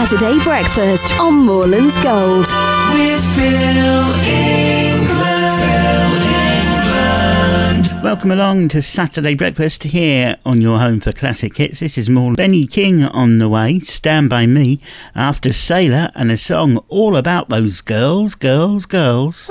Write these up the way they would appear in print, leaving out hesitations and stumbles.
Saturday Breakfast on Moorlands Gold. With Phil England. Welcome along to Saturday Breakfast here on your home for classic hits. This is more Benny King on the way, Stand By Me, after Sailor, and a song all about those girls, girls, girls.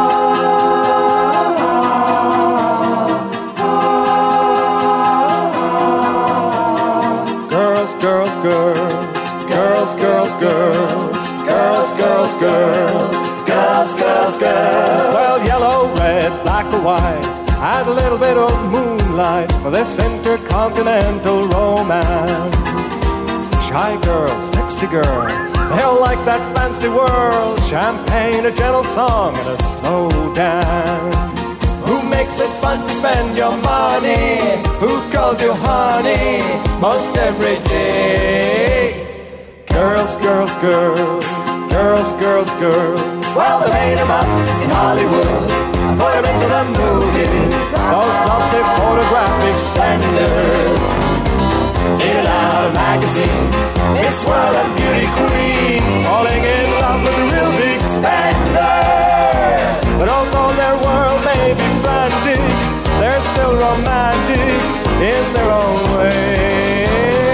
Girls, girls, girls, girls, girls, girls, girls, girls, girls, girls, girls, girls. Well, yellow, red, black or white, and a little bit of moonlight for this intercontinental romance. Shy girl, sexy girl, they'll like that fancy world. Champagne, a gentle song, and a slow dance. Who makes it fun to spend your money? Who calls you honey most every day? Girls, girls, girls, girls, girls, girls. Well, they made them up in Hollywood, put them into the movies, those lovely photographic splendors. In and out of magazines, Miss World and beauty queens, falling in love with the real big spenders. But although their world may be frantic, they're still romantic in their own way.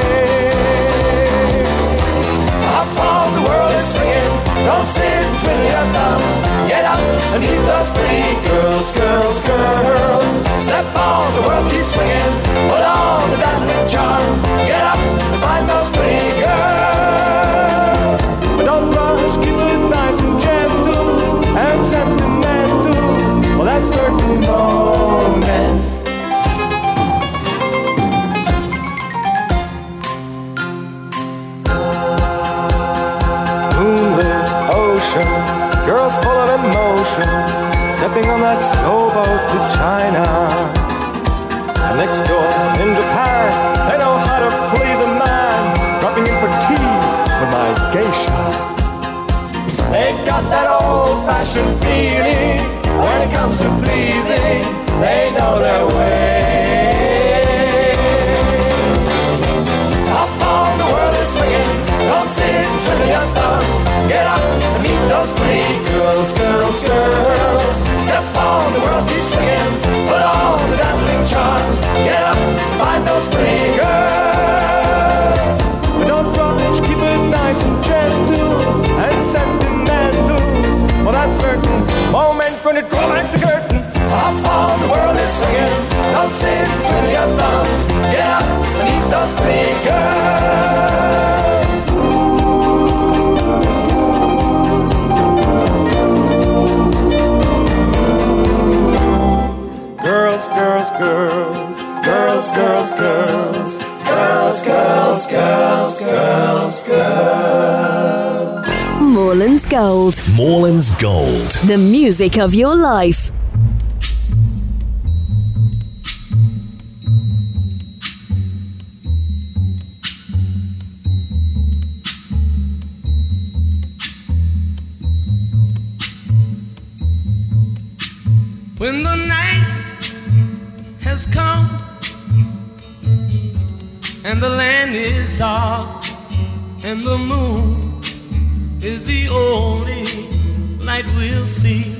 Top of the world is swinging, don't sit and twiddle your thumbs. Get up and meet those pretty girls, girls, girls. Step on, the world keeps swinging, put on the dazzling charm. Get up and find those pretty girls. But don't rush, keep it nice and gentle and sentimental for that certain moment. Moonlit oceans, girls full of emotion, stepping on that slow boat to China. And next door in Japan, they know how to please a man, dropping in for tea with my geisha. They've got that old-fashioned feeling when it comes to pleasing. They know their way. Top of the world is swinging. Don't sit and twiddle your thumbs. Get up and meet those pretty girls, girls, girls. Step on, the world keeps swinging. Put on the dazzling charm. Get up, find those pretty girls. But don't rush, keep it nice and gentle and sentimental for that certain moment when it draws back the curtain. Top of the world is swinging. Don't sit and twiddle your thumbs. Get up and meet those pretty girls. Girls, girls, girls, girls, girls, girls, girls, girls, girls, girls, girls. Moorlands Gold. Moorlands Gold. The music of your life. When the night has come and the land is dark and the moon is the only light we'll see.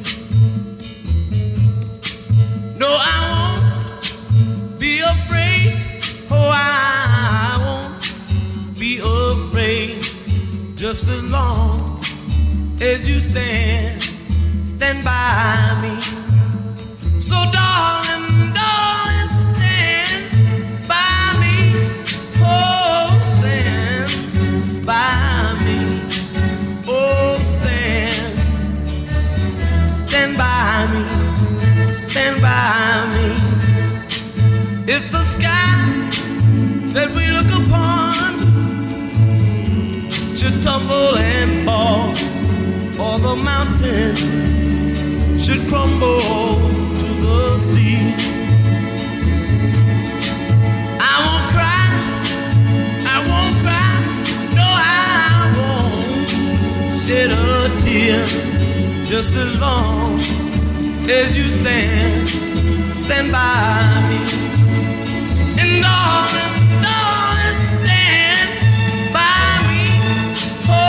No, I won't be afraid. Oh, I won't be afraid. Just as long as you stand by me. So darling, darling, stand by me. Oh, stand by me. Oh, stand by me. Stand by me. If the sky that we look upon should tumble and fall, or the mountain should crumble the sea, I won't cry, no, I won't shed a tear, just as long as you stand by me. And darling, stand by me. Oh,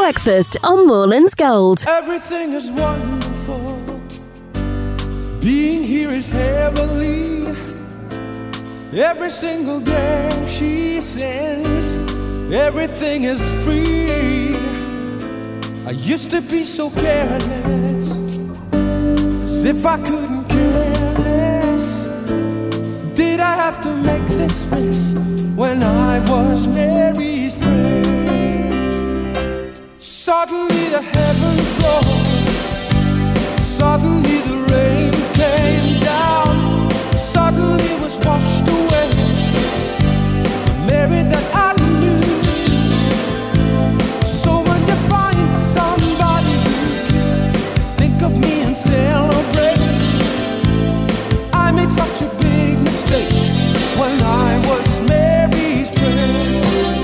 Breakfast on Moreland's Gold. Everything is wonderful. Being here is heavenly. Every single day she sings. Everything is free. I used to be so careless, as if I couldn't care less. Did I have to make this mess when I was Mary's prayer? Suddenly the heavens rolled. Suddenly the rain came down. Suddenly was washed away the Mary that I knew. So when you find somebody you can think of me and celebrate. I made such a big mistake when I was Mary's prayer.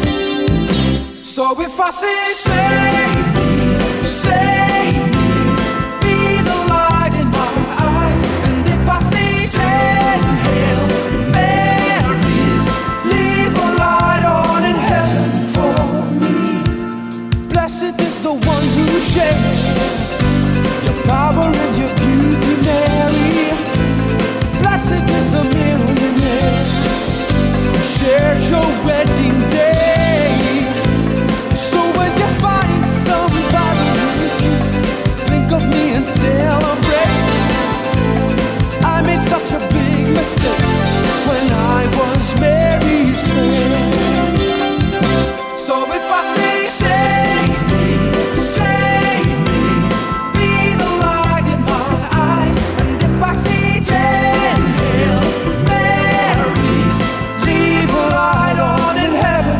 So if I say save me, save me, be the light in my eyes. And if I say 10 Hail Marys, leave a light on in heaven for me. Blessed is the one who shares your power and your beauty, Mary. Blessed is the millionaire who shares your wedding day. So when you find somebody you can think of me and celebrate. I made such a big mistake when I was Mary's friend. So if I say save me, save me, be the light in my eyes. And if I say 10 Hail Marys, leave a light on in heaven.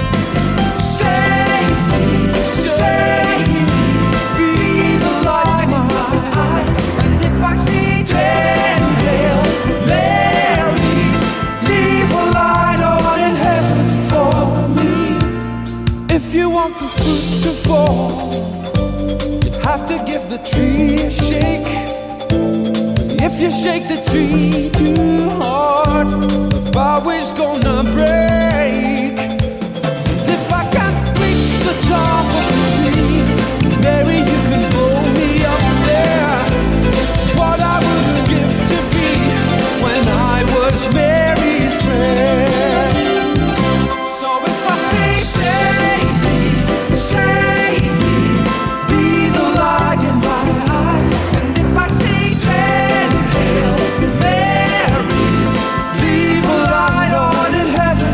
Save me, save me, be the light in my eyes. And if I say 10 Hail Marys, leave a light on in heaven for me. If you want the fruit to fall, you have to give the tree a shake. If you shake the tree too hard, the bough is gonna break. And if I can't reach the top of the tree, Mary, you can blow me up there. What I wouldn't give to be when I was Mary's prayer. So if I say save me, save me, be the light in my eyes. And if I say 10 Hail Marys, leave a light on in heaven.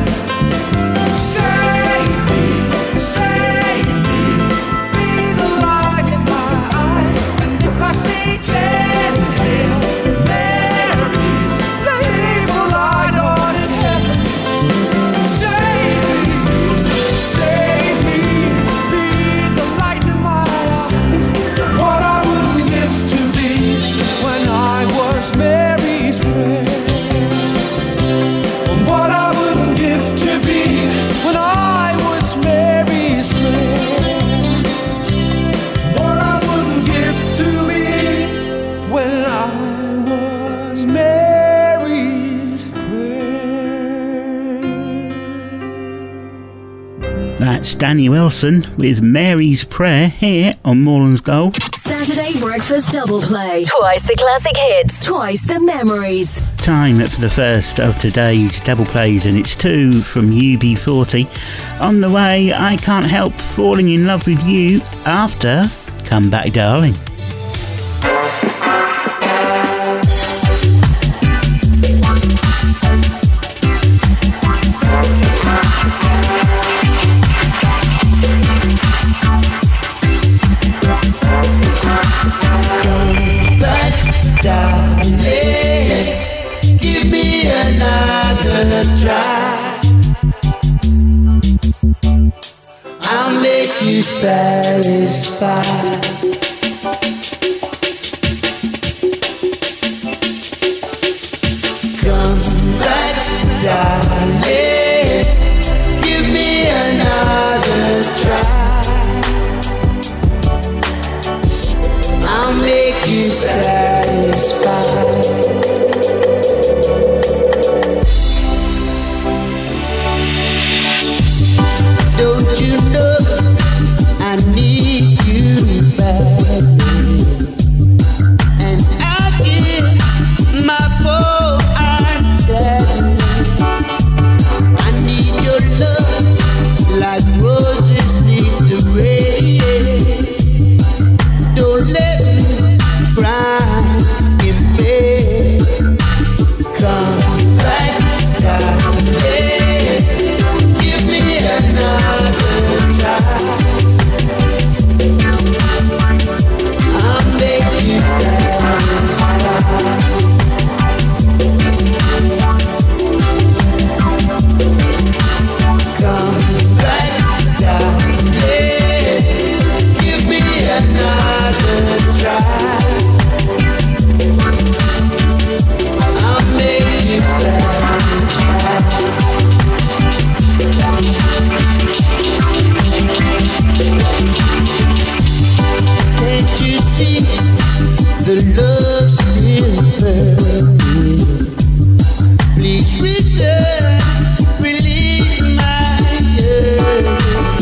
Save me, be the light in my eyes. And if I say 10 Hail Marys, leave a light on in heaven. Save me, be the light in my eyes. What I would give to be when I was Mary's prayer. What I wouldn't give to be when I was Mary's prayer. What I wouldn't give to be when I was Mary's prayer. That's Danny Wilson with Mary's Prayer here on Moreland's Gold. Saturday Breakfast Double Play. Twice the classic hits, twice the memories. Time for the first of today's double plays, and it's 2 from UB40. On the way, I Can't Help Falling in Love with You after Come Back Darling. Give me another try. I'll make you satisfied. Come back, darling. Give me another try. I'll make you satisfied. Don't you know I need roses need the rain. Don't let me cry in bed. Come back, darling. Give me another try. I'll make you satisfied. Come back, darling. Give me another try. I'll make you satisfied. Can't you see the love still burning? Please return, release my yearning.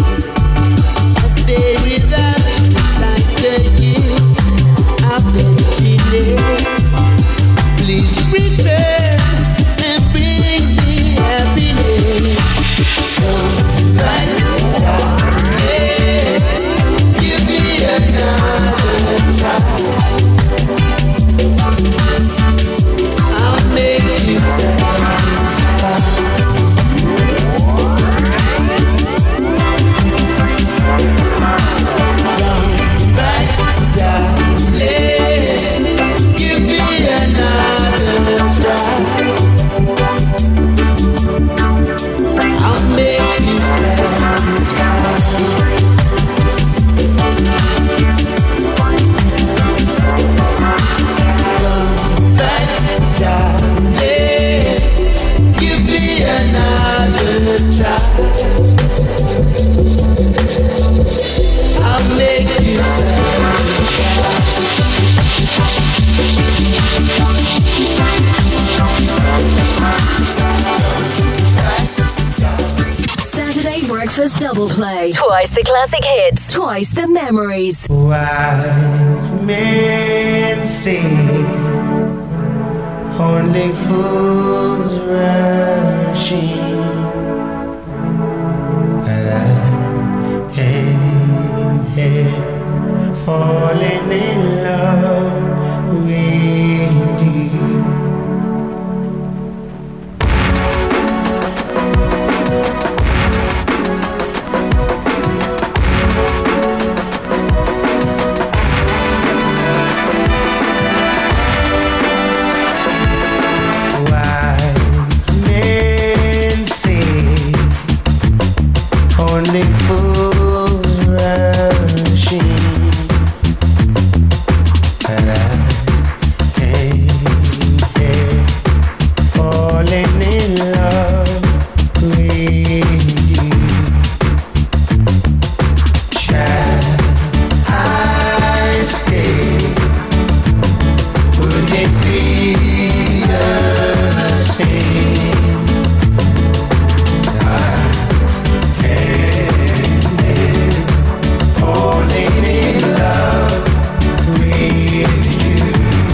A day without you is like a year I've been delayed. Please return and bring me happiness. Come back, darling. Give me another try. I'll make you satisfied. Come back, darling. Give me another try. I'll make you satisfied. Come back, darling. Give me another try. I'll make you Saturday Breakfast Double Play. Twice the classic hits, twice the memories. Wise men say only fools rushing, but I am here falling in love with you. Only fools rushing, but I came here falling in love with you. Shall I stay? Would it be the same? Falling in love with you.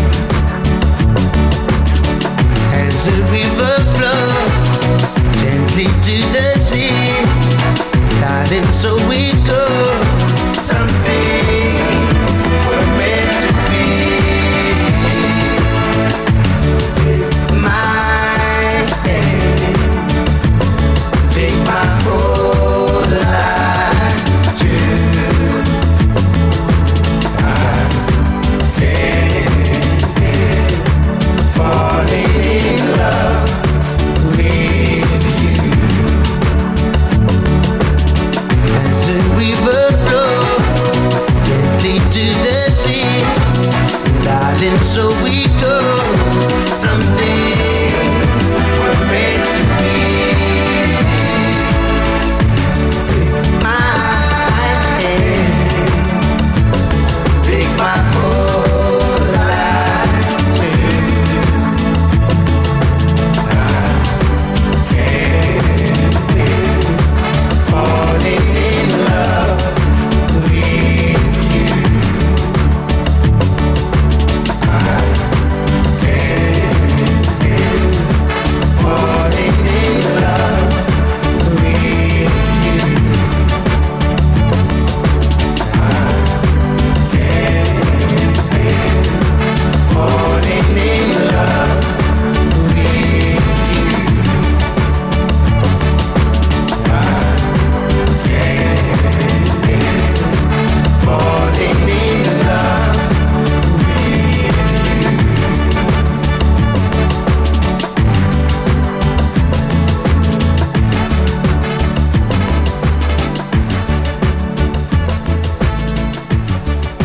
As a river flows gently to the sea, darling, so it goes. Some things were meant to be. Take my hand, take my whole life too. Falling in love with you. As a river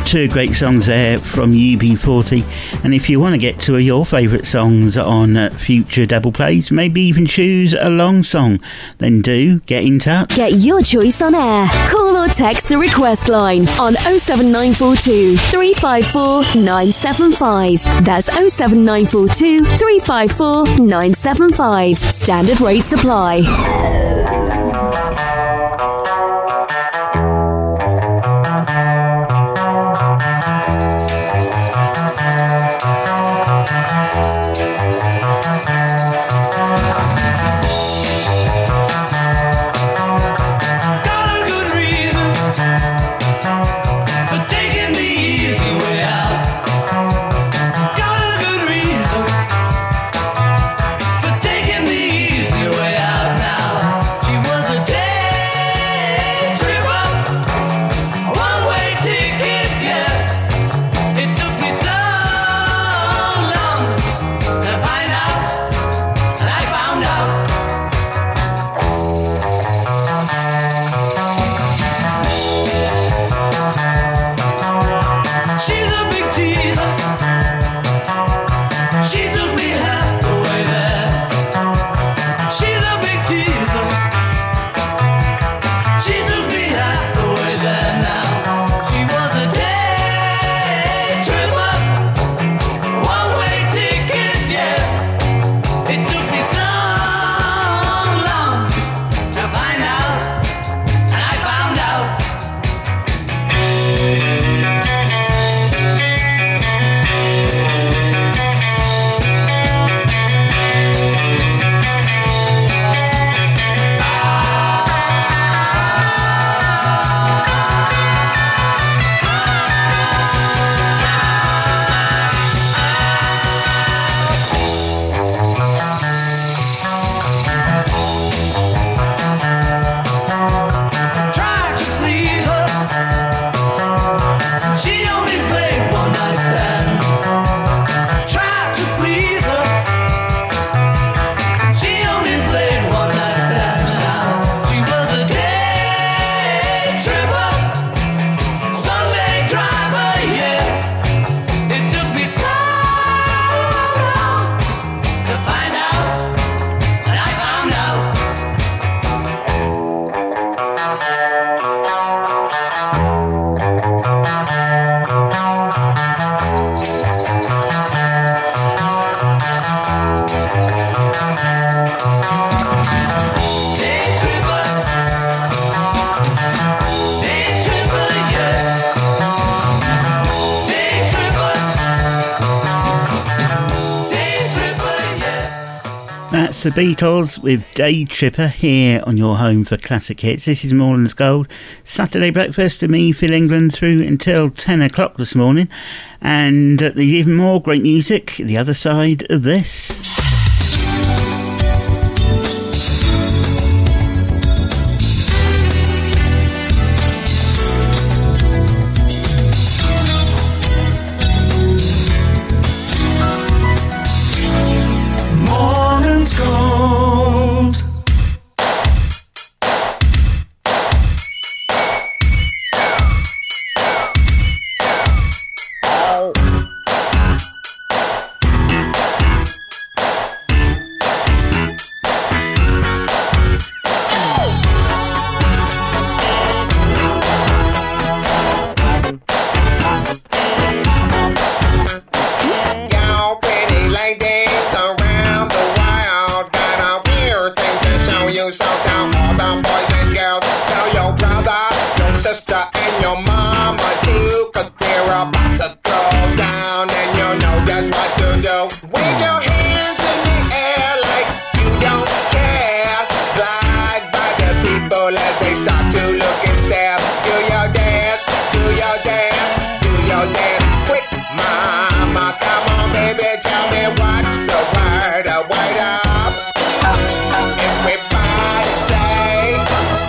Two great songs there from UB40, and if you want to get two of your favourite songs on future double plays, maybe even choose a long song, then do get in touch. Get your choice on air. Call or text the request line on 07942 354 975. That's 07942 354 975. Standard rates apply. That's the Beatles with Day Tripper here on your home for classic hits. This is Moreland's Gold Saturday breakfast with me, Phil England, through until 10 o'clock this morning. And there's even more great music the other side of this.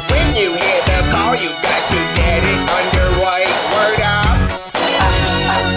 You got to get it underway. Word up.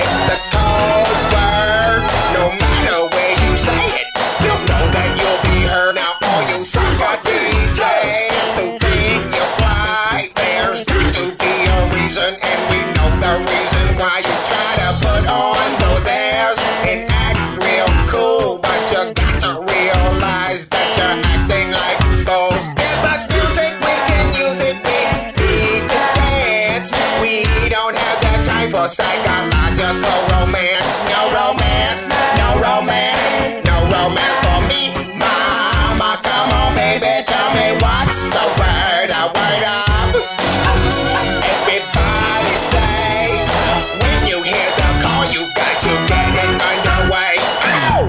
no psychological romance. No romance, no romance, no romance for me. Mama, come on, baby, tell me what's the word? A word up. Everybody say, when you hear the call, you got to get it underway. Ow!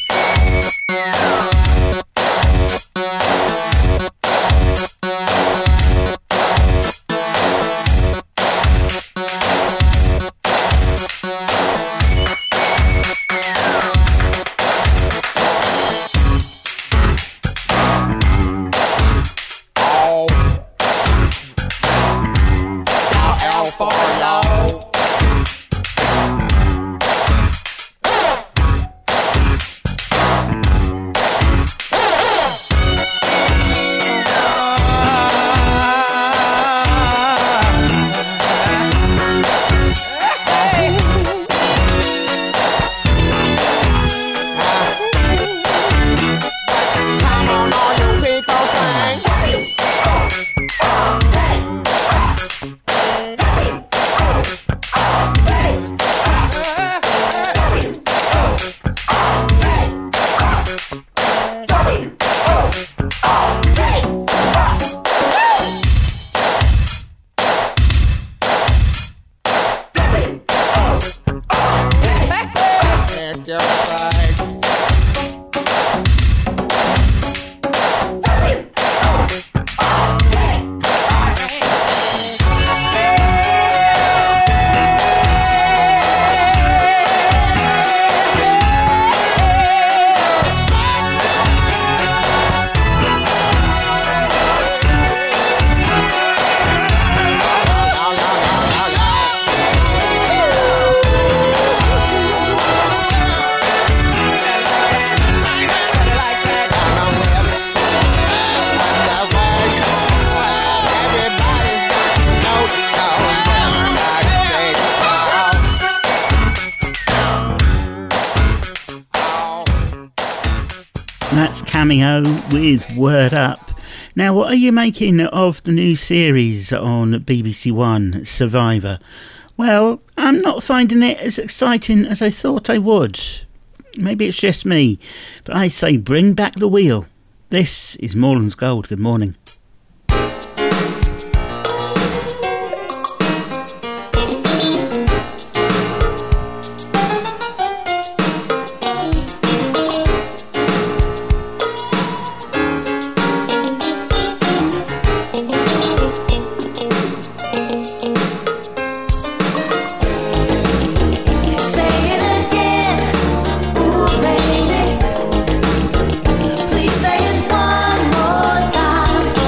That's Cameo with Word Up. Now, what are you making of the new series on BBC One, Survivor? Well, I'm not finding it as exciting as I thought I would. Maybe it's just me, but I say bring back the wheel. This is Moreland's Gold. Good morning. Please say it one more time.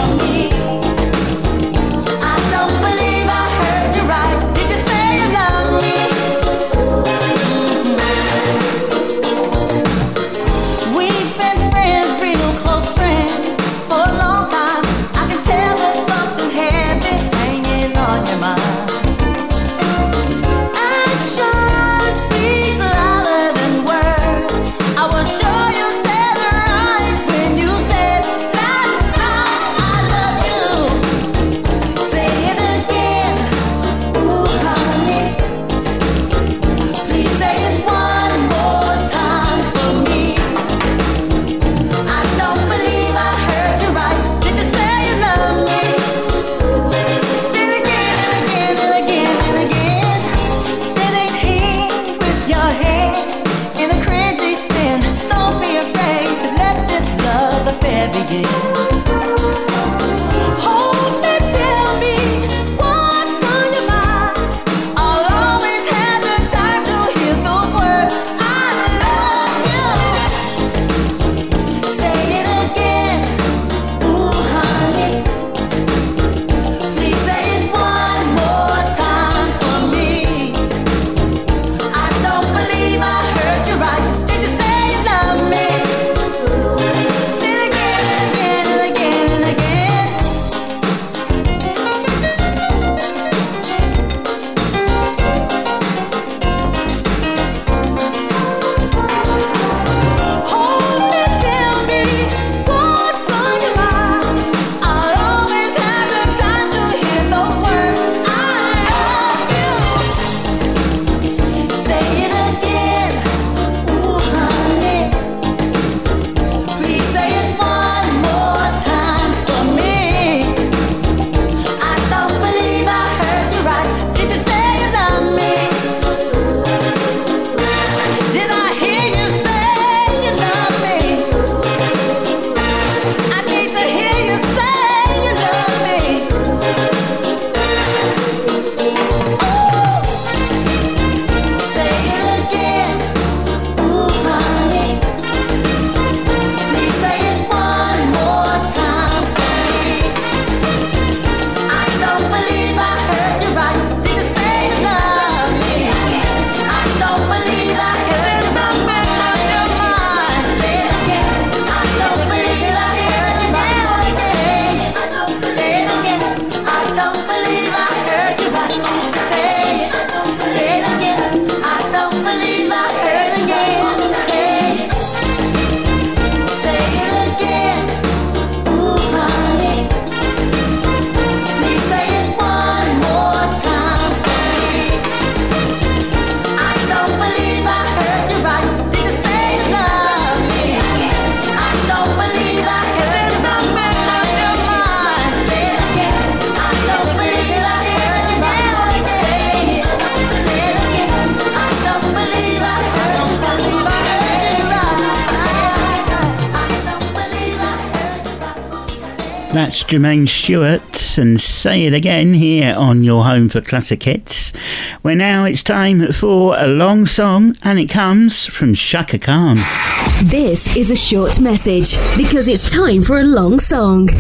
That's Jermaine Stewart and Say It Again here on your home for classic hits. Where now it's time for a long song, and it comes from Shaka Khan. This is a short message because it's time for a long song.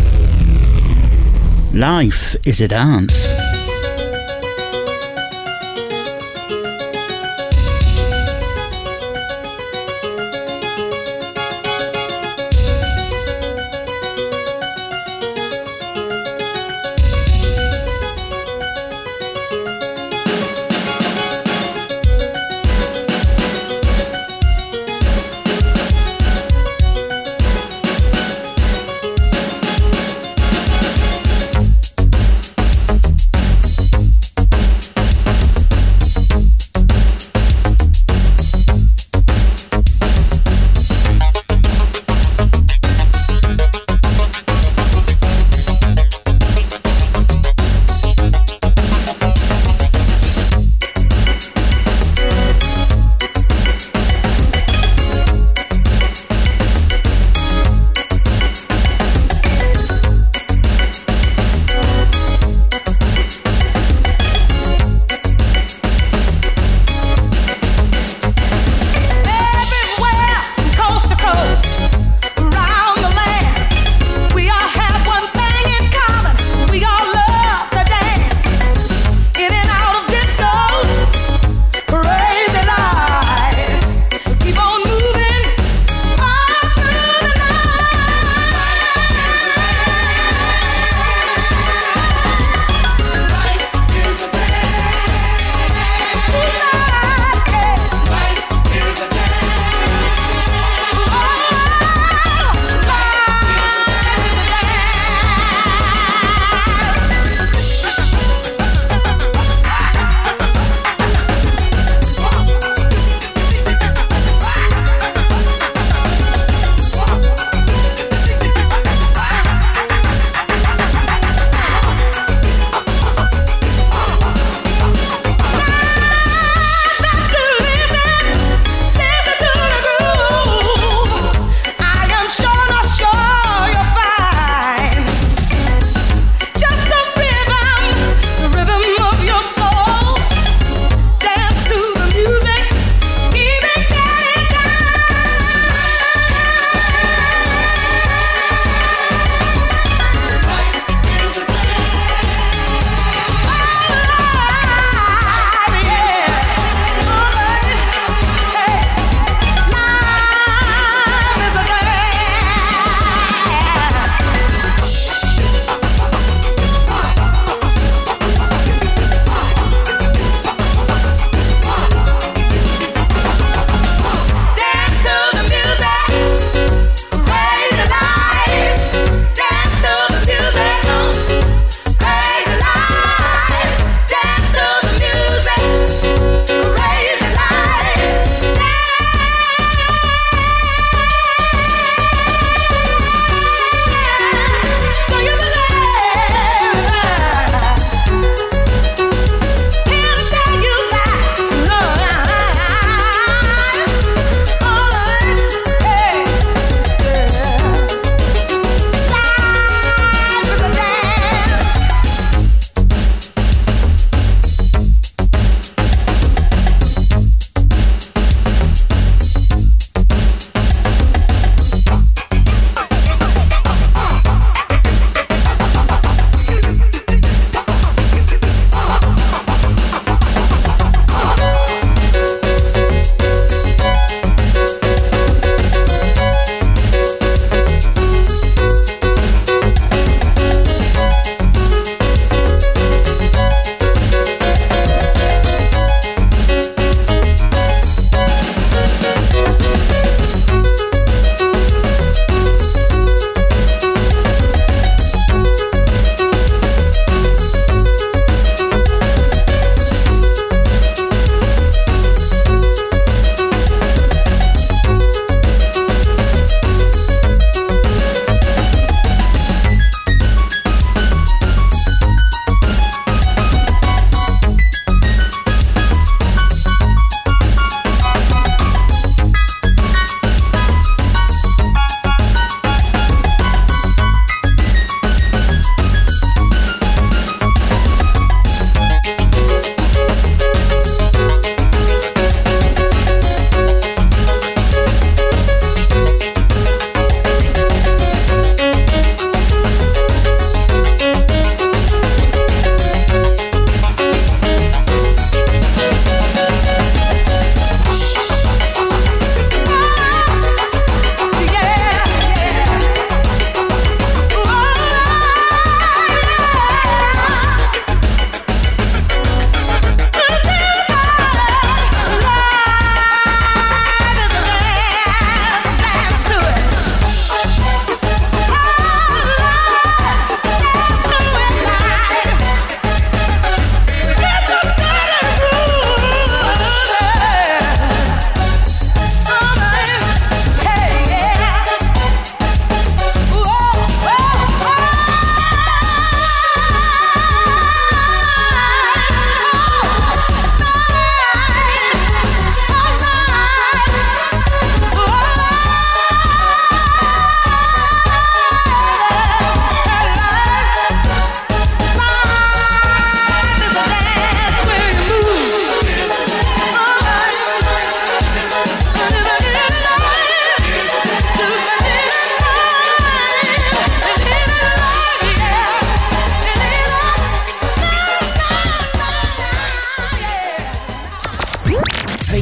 Life is a dance.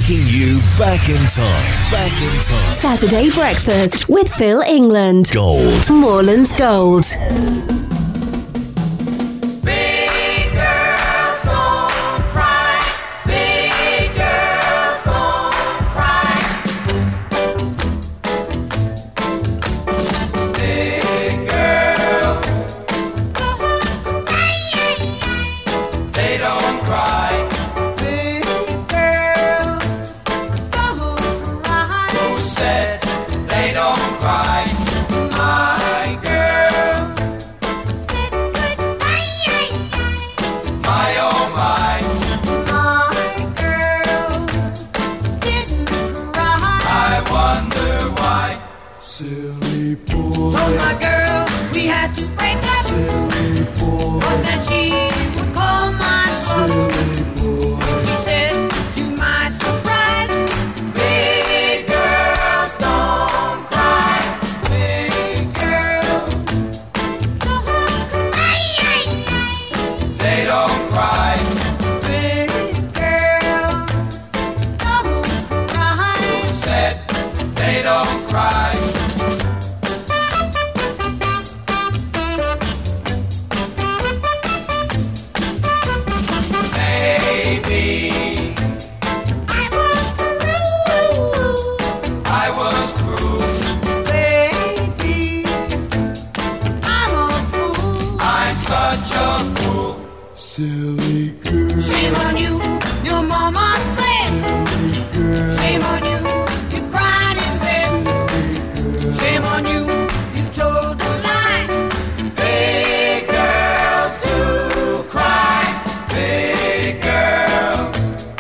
Taking you back in time. Back in time. Saturday Breakfast with Phil England. Gold. Moreland's Gold. Big girls don't cry. Big girls don't cry. Big girls, they don't cry. Big girls don't cry. Who said they don't cry? My girl, my oh my. My girl didn't cry. I wonder why. Silly boy. Told my girl we had to break up. Silly boy. But then she would call my phone. Silly boy. And she said, to my surprise, big girls don't cry. Big girls don't cry. They don't cry. Big girls don't cry. Who said they don't cry? Maybe I was cruel. Baby, I'm a fool. I'm such a fool. Silly girl. Shame on you, your mama said. Silly girl. Shame on you, you cried in bed. Silly girl. Shame on you, you told a lie. Big girls do cry. Big girls,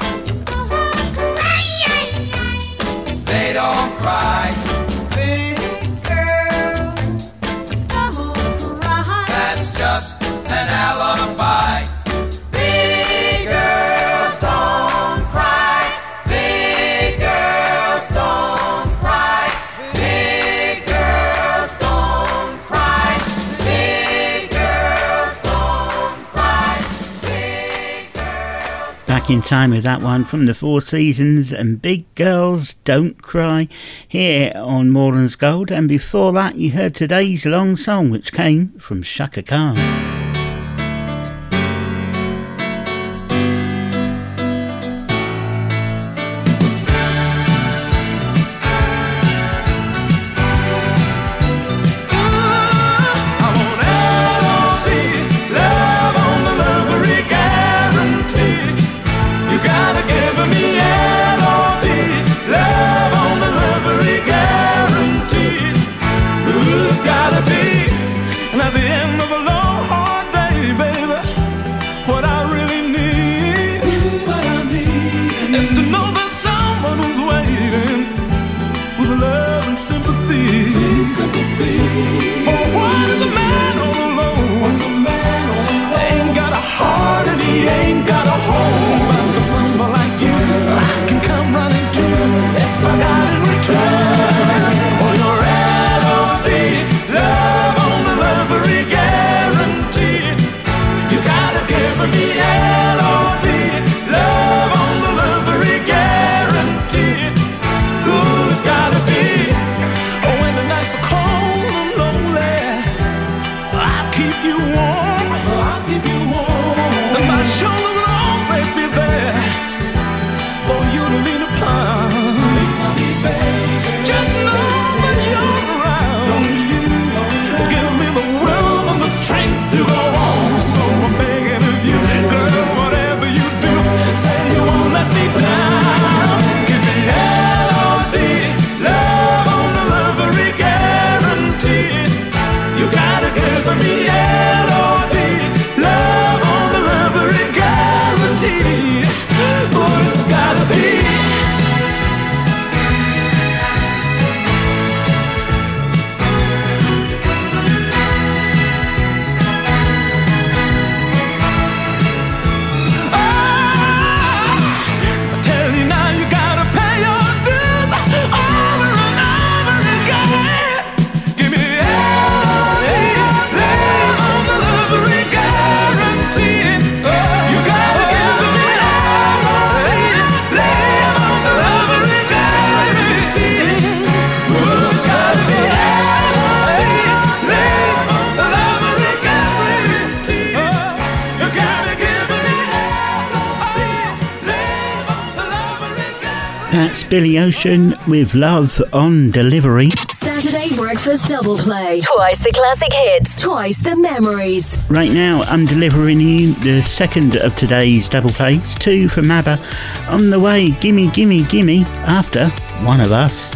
they don't cry. Big girls don't cry. That's just an alibi. Big girls don't cry. Big girls don't cry. Big girls don't cry. Big girls don't cry. Big girls. Back in time with that one from the Four Seasons and Big Girls Don't Cry here on Moreland's Gold. And before that you heard today's long song which came from Shaka Khan. I want L.O.V., love on delivery guaranteed. You gotta give me L.O.V., love on delivery guaranteed. Who's gotta be? And at the end of a long, hard That's Billy Ocean with Love on Delivery. Saturday Breakfast Double Play. Twice the classic hits, twice the memories. Right now, I'm delivering you the second of today's double plays, 2 from ABBA. On the way, Gimme, Gimme, Gimme, after One of Us.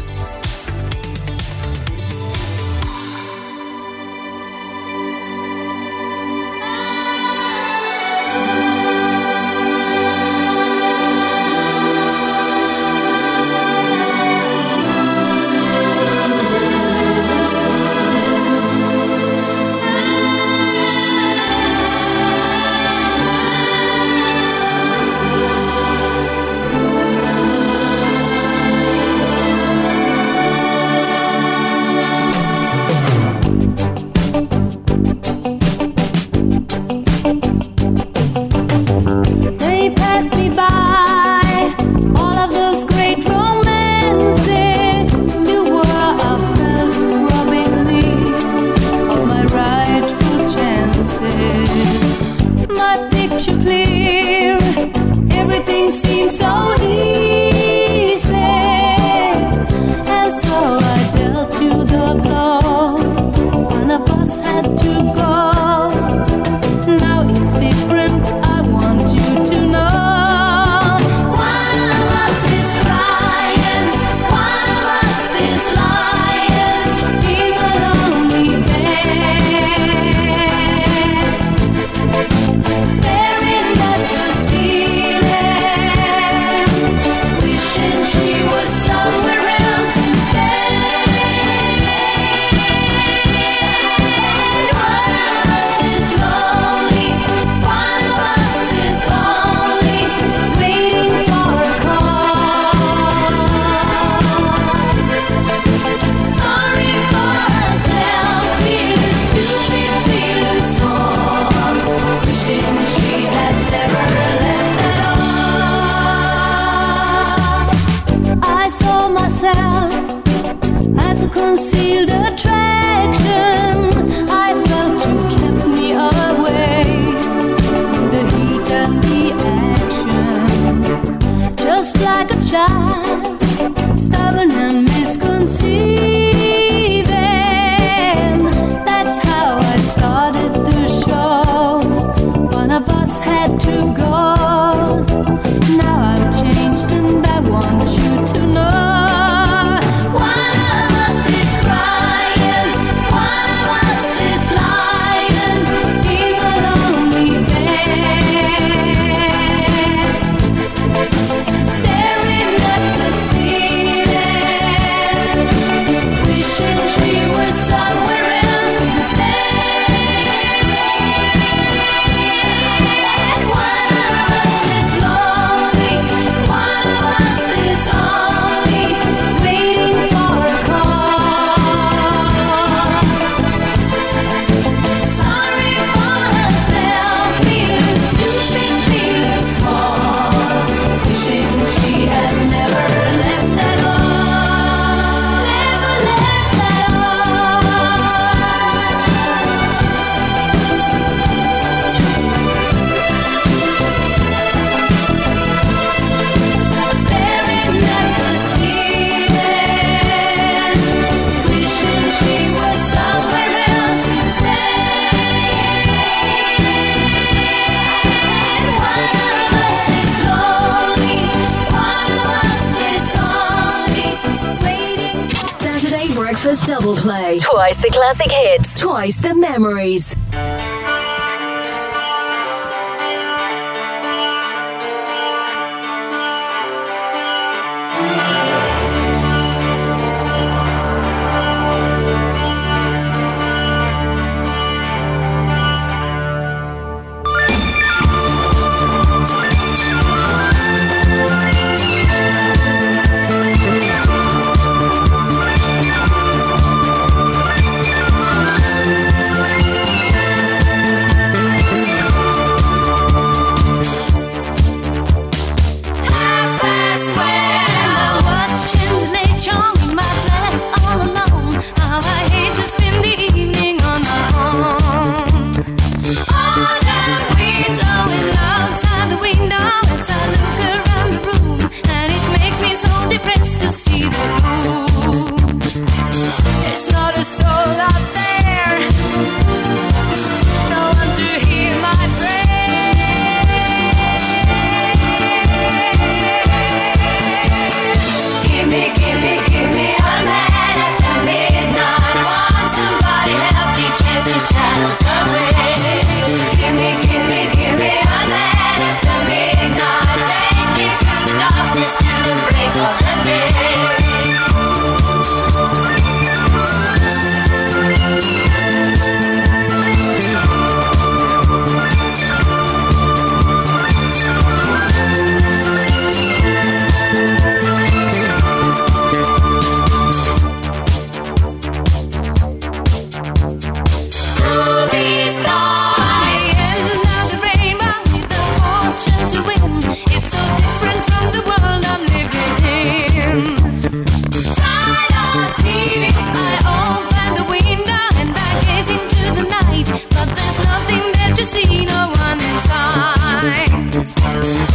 Breakfast Double Play. Twice the classic hits, twice the memories.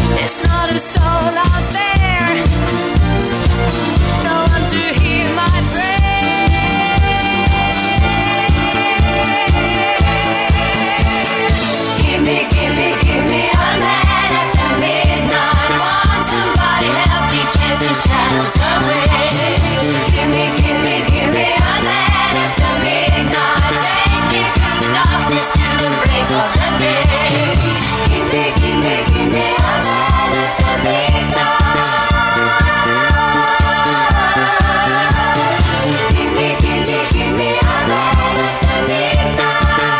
There's not a soul out there, no one to hear my prayer. Give me a man after midnight. Want somebody help me chase the shadows away. Give me a man after midnight. Take me through the darkness to the break of the day. Give me a man after midnight. Give me a man after midnight.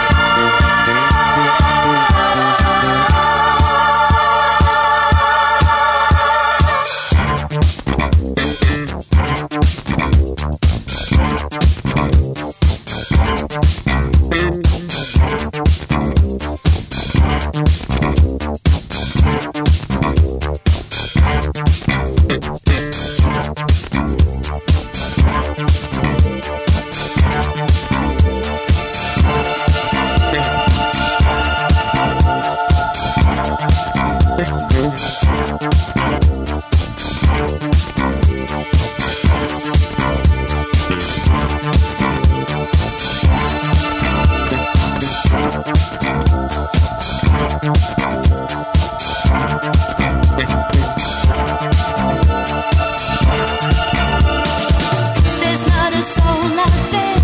There's not a soul out there,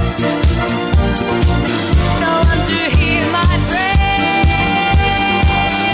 no one to hear my prayer.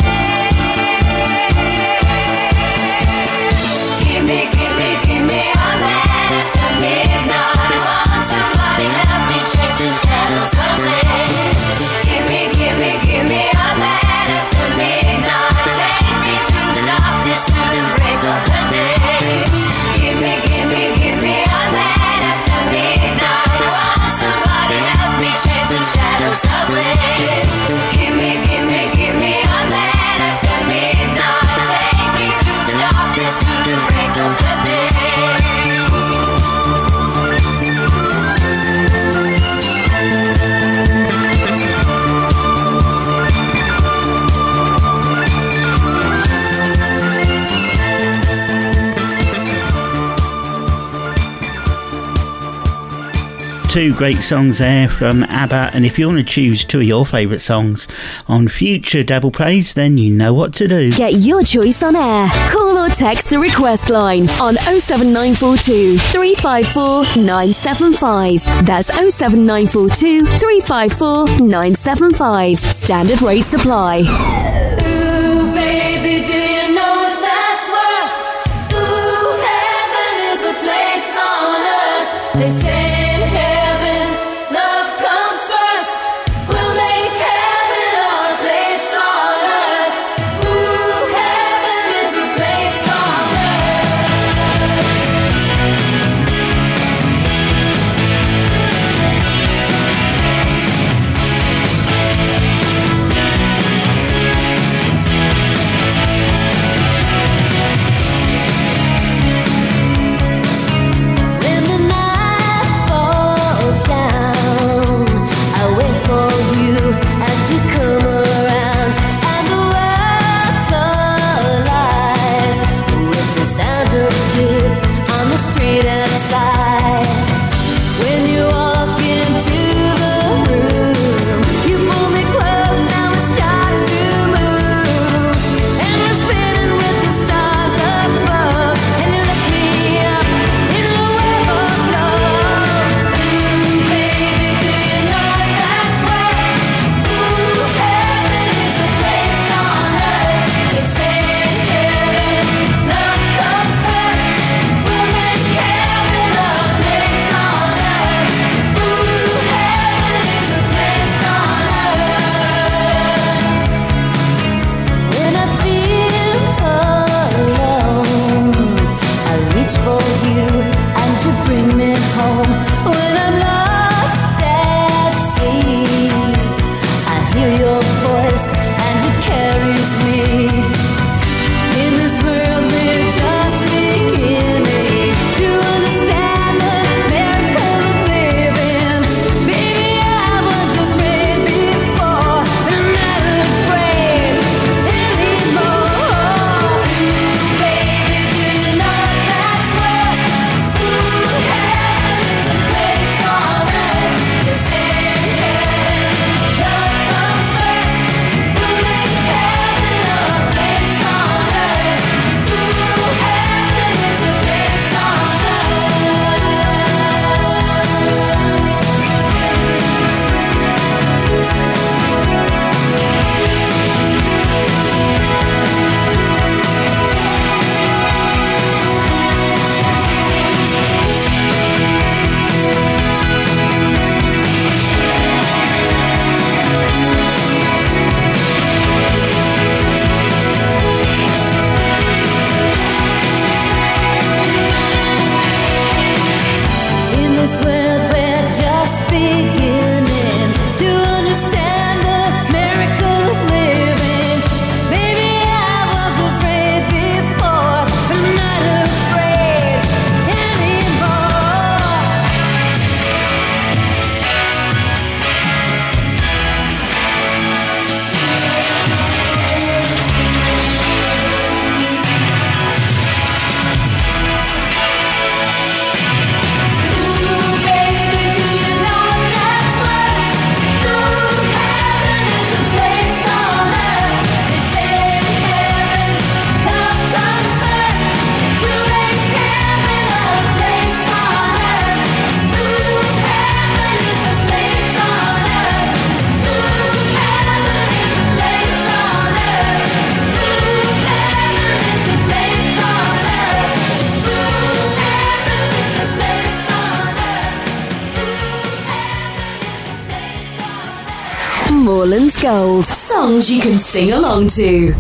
Give me a man after midnight. Want somebody help me chase the shadows away. Give me a man after midnight. Take me through the darkness to the break of the day. Give me a man after midnight. Want somebody help me chase the shadows away. Give me a man after midnight. Take me through the darkness to the break of the day. Two great songs there from ABBA, and if you want to choose two of your favourite songs on future Double Plays, then you know what to do. Get your choice on air. Call or text the request line on 07942 354 975. That's 07942 354 975. Standard rates apply. Ooh, baby, do you know what that's worth? Ooh, heaven is a place on earth. They say in heaven, love comes first. We'll make heaven our place on earth. Ooh, heaven is a place on earth. Orleans Gold. Songs you can sing along to.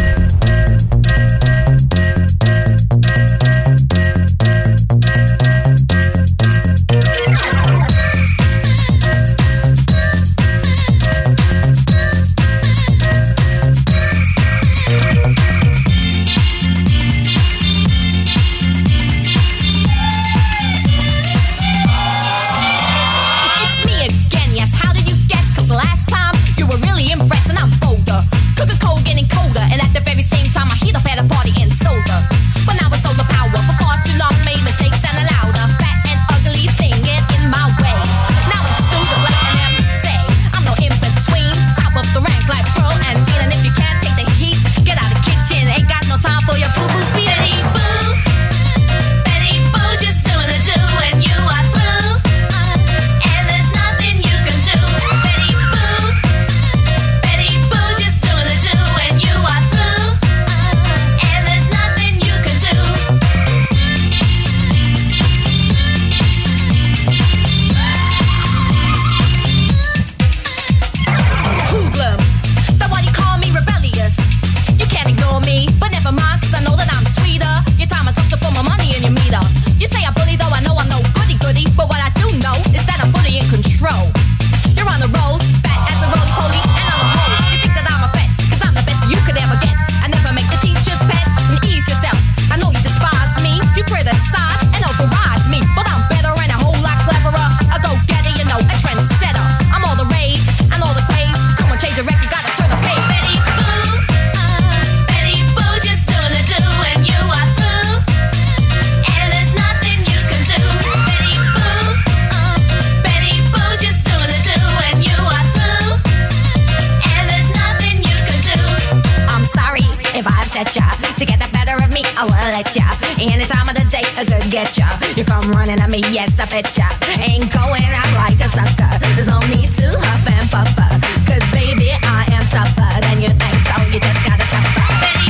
You come running at me, yes, I bet ya. Ain't going out like a sucker. There's no need to huff and puffer. Cause baby, I am tougher than you think, so you just gotta suffer. Betty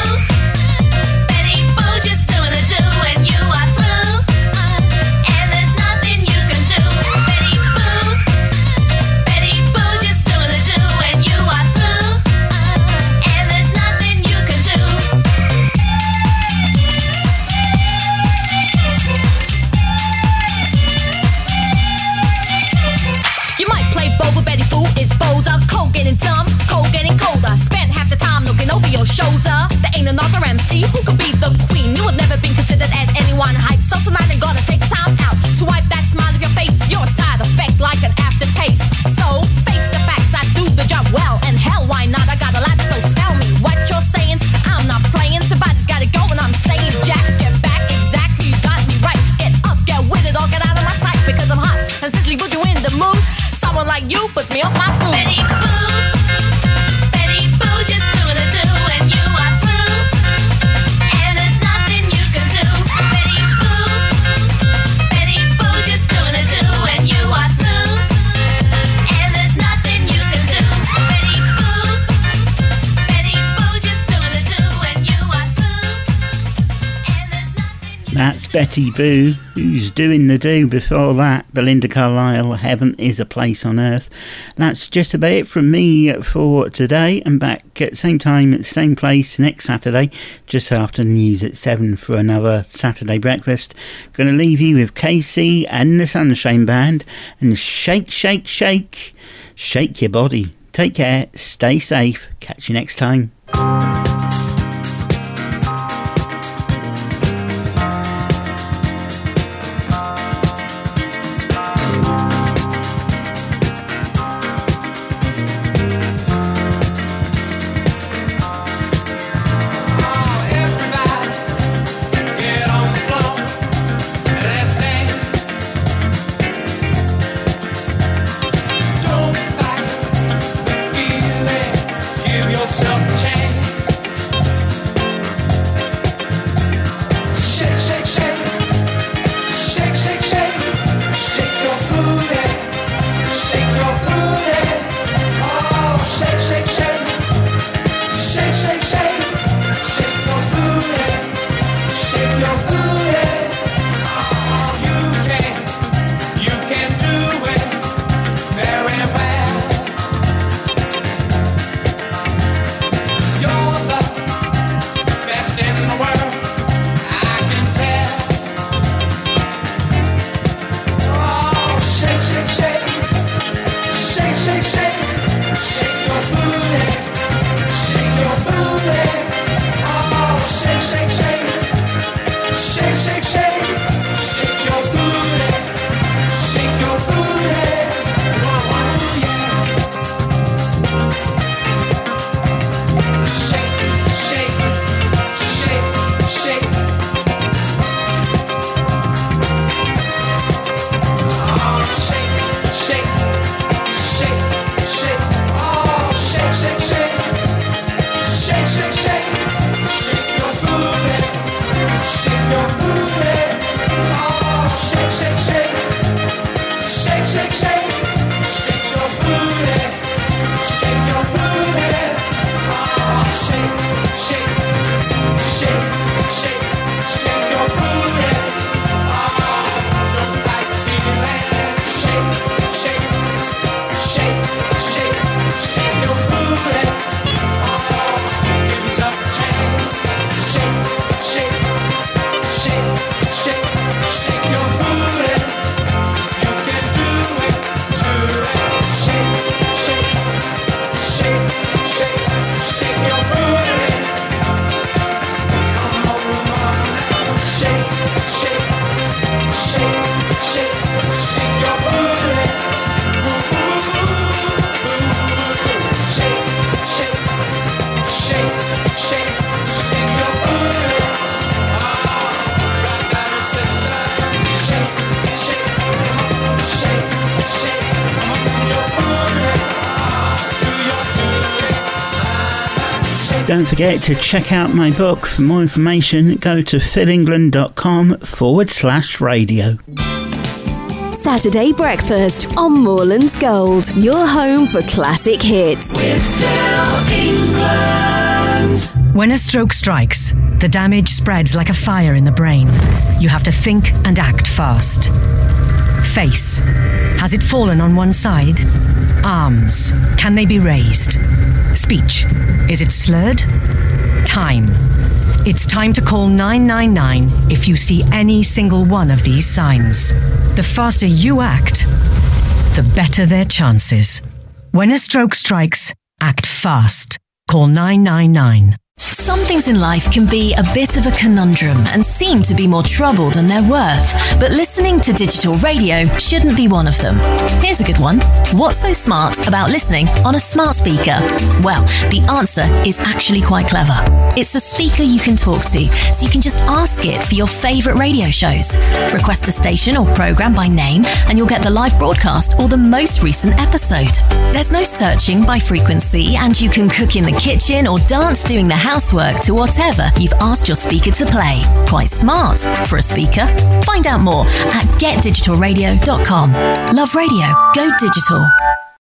Boo, just doing a do and you are through. And there's nothing you can do. Betty Boo, just doing a do and you are through. And there's nothing you can do. Getting dumb, cold getting colder. Spent half the time looking over your shoulder. There ain't another MC who could be the queen. You have never been considered as anyone hype. So tonight I'm gonna take time out to wipe that smile of your face. You're a side effect like an aftertaste. So face the facts, I do the job well. And hell, why not? I got a lot, so tell me what you're saying. I'm not playing, somebody's gotta go and I'm staying. Jack, get back, exactly, you got me right. Get up, get with it, or get out of my sight. Because I'm hot and sizzly, would you in the mood? Someone like you puts me off my food. Betty Boo, just doing a do and you are through. And there's nothing you can do. Betty Boo, just doing a do and you are through. And there's nothing you can do. Betty Boo, just doing a do and you are through. And there's nothing you That's Betty Boo, who's doing the do. Before that, Belinda Carlisle, Heaven is a Place on Earth. That's just about it from me for today. I'm back at same time, same place next Saturday, just after the news at 7 for another Saturday breakfast. Going to leave you with KC and the Sunshine Band and Shake, Shake, Shake. Shake your body. Take care, stay safe. Catch you next time. Give yourself a chance. don't forget to check out my book. For more information, go to philengland.com/radio. Saturday breakfast on Moorlands Gold, your home for classic hits. With Phil England. When a stroke strikes, the damage spreads like a fire in the brain. You have to think and act fast. Face. Has it fallen on one side? Arms. Can they be raised? Speech. Is it slurred? Time. It's time to call 999 if you see any single one of these signs. The faster you act, the better their chances. When a stroke strikes, act fast. Call 999. Some things in life can be a bit of a conundrum and seem to be more trouble than they're worth. But listening to digital radio shouldn't be one of them. Here's a good one. What's so smart about listening on a smart speaker? Well, the answer is actually quite clever. It's a speaker you can talk to, so you can just ask it for your favourite radio shows. Request a station or programme by name and you'll get the live broadcast or the most recent episode. There's no searching by frequency and you can cook in the kitchen or dance doing the housework to whatever you've asked your speaker to play. Quite smart for a speaker. Find out more at getdigitalradio.com. Love radio. Go digital.